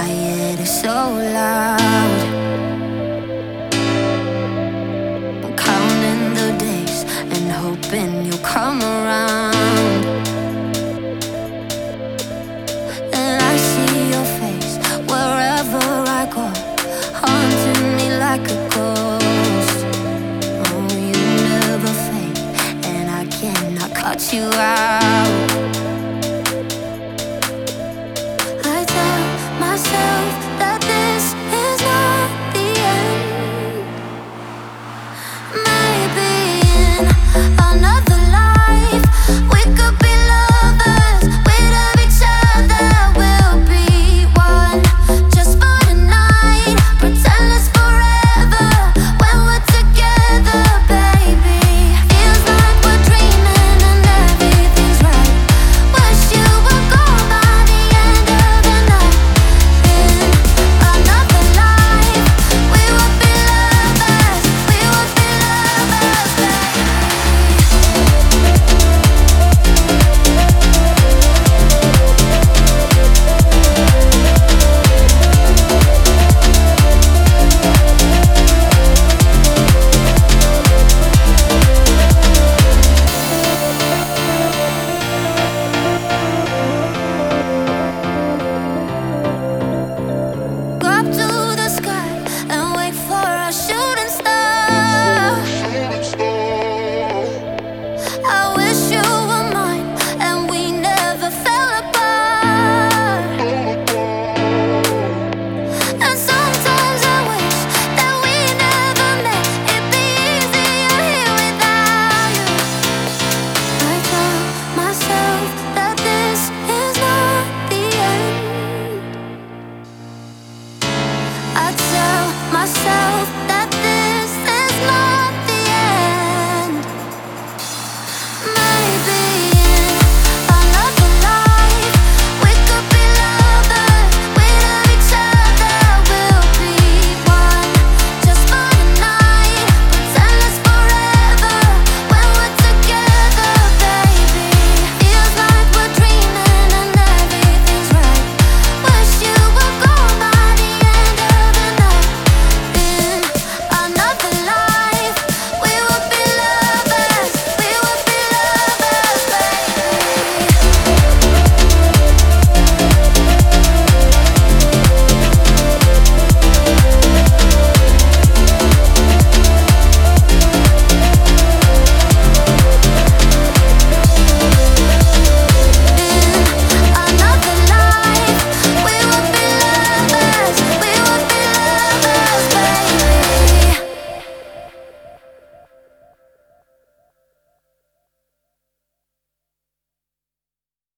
quiet is so loud. I'm counting the days and hoping you'll come around. And I see your face wherever I go, haunting me like a ghost. Oh, you never fade, and I cannot cut you out.